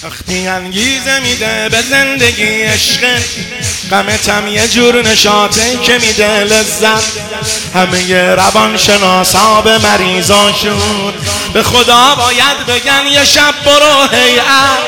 وقتی انگیزه میده به زندگی عشق، غمتم یه جور نشاطه که میده لذت. همه روانشناسا به مریضاشون به خدا باید بگن یه شب برو هیئت.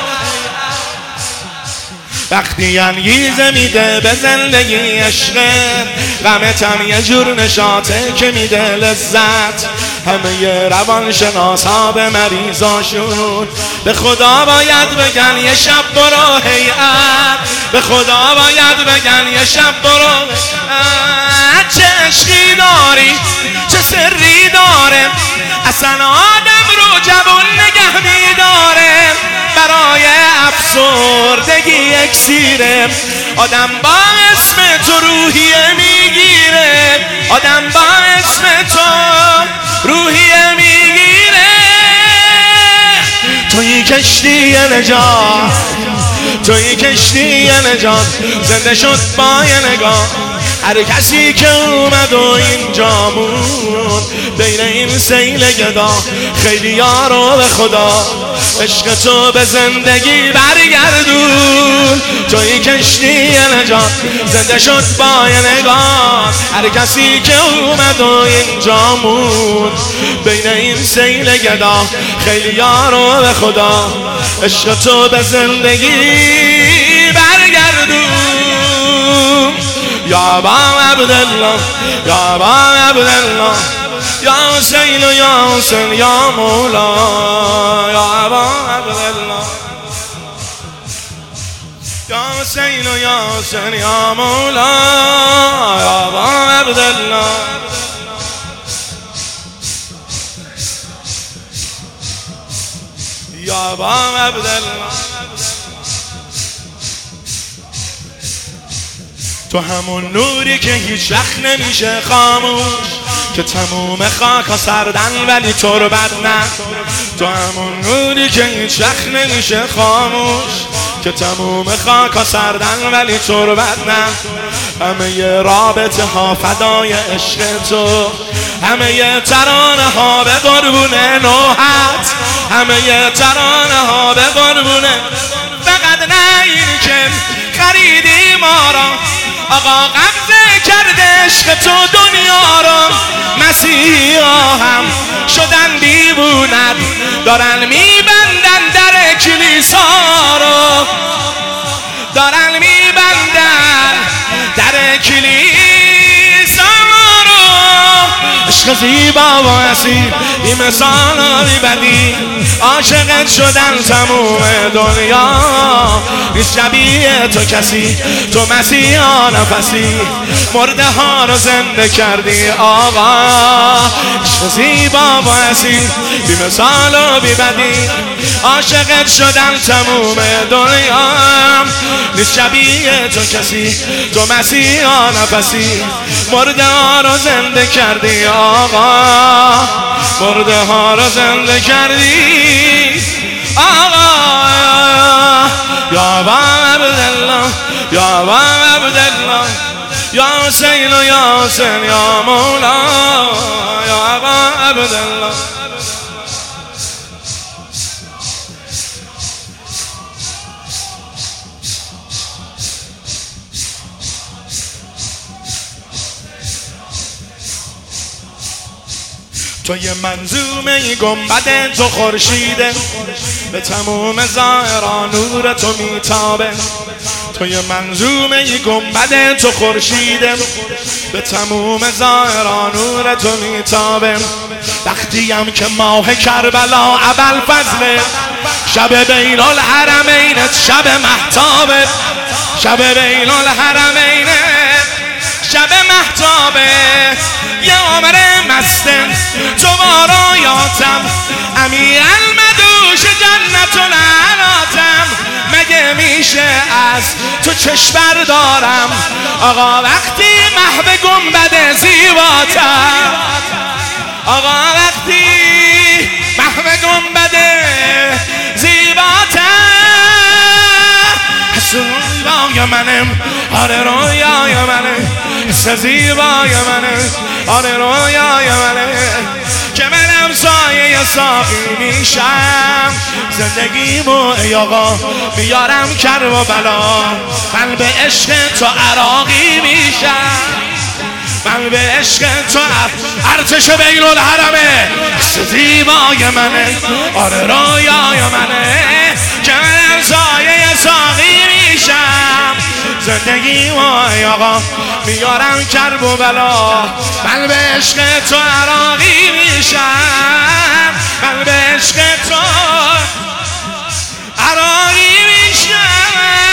وقتی انگیزه میده به زندگی عشق، غمتم یه جور نشاطه که میده لذت. همه روانشناسا به مریضاشون به خدا باید بگن یه شب برو هیئت. به خدا باید بگن یه شب برو هیئت. چه عشقی داری، چه سری داره، اصلا آدم رو جوان نگه میداره. برای افسردگی اکسیره، آدم با اسم تو روحیه میگیره. آدم با اسم تو روحیه میگیره. توی کشتی نجات، توی کشتی نجات، زنده شد با یه نگاه. هر کسی که اومد و اینجا موند بین این سیل گدا، خیلی یارو به خدا عشق تو به زندگی برگردون. توی کشتی نجات، زنده شد با یه نگاه. هر کسی که اومد و اینجا موند بین این سیل گدا، خیلی یارو به خدا عشق تو به زندگی برگردون. یا ابا عبدالله، یا ابا عبدالله، یا حسین و یا حسین یا مولا. یا ابا عبدالله، یا حسین و یا حسین یا مولا. یا ابا عبدالله، یا ابا عبدالله. تو همون نوری که هیچ وقت نمیشه خاموش، که تموم خاکا سردن ولی تربت نه. تو همون نوری که هیچ وقت نمیشه خاموش، که تموم خاکا سردن ولی تربت نه. همه رابطه ها فدای عشق تو، همه ترانه ها به قربون نوحت. همه ترانه ها به قربون، فقط نه این که خریدی ما را. آقا قبضه کرده عشق تو دنیا رو. مسیحا هم شدن دیوونت، دارن میبندن در کلیسا رو. دارن میبندن در کلیسا رو. عشق زیبا و اصیل بی مثال و بی بدیل، عاشقت شدن تموم دنیا. نیست شبیه تو کسی، تو مسیحا نفسی، مرده ها رو زنده کردی آقا. عشق زیبا و اصیل بی مثال و بی بدیل، عاشقت شدن تموم دنیا. نیست شبیه تو کسی، تو مسیحا نفسی، مرده ها رو زنده کردی آقا. مرده ها رو زنده کردی آقا. یا ابا عبدالله، یا ابا عبدالله، یا حسین و یا حسین یا مولا. یا ابا عبدالله. تو یه منظومه گنبد تو خورشیده، به تموم ظاهرا نور تو میتابه. تو یه منظومه گنبد تو خورشیده، به تموم ظاهرا نور تو میتابه. وقتی هم که ماه کربلا ابوالفضل، شب بین الحرمین شب مهتابه. شب بین الحرمین شب مهتابه. یه عمر مستن تو بارایاتم، امیر المدوش جنت العناتم. مگه میشه از تو چشم بردارم آقا وقتی محو گنبد زیباتم. آقا وقتی محو گنبد زیباتم. رویای منم، آره رویای منم، حس زیبای منم، آره رویای منم، که منم همسایه ساقی میشم، زندگیمو ای آقا میارم کرب و بلا. من به عشق تو عراقی میشم، من به عشق تو ارتش بین الحرمه، زیبای منه، آره رویای منه که من همسایه ساقی میشم، زندگی وای آقا میارم کرب و بلا. من به عشق تو عراقی میشم، من به عشق تو عراقی میشم.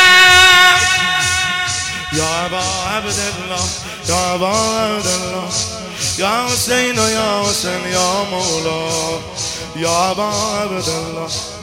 یا ابا عبدالله، یا ابا عبدالله، یا حسین و یا حسین یا مولا، یا ابا عبدالله.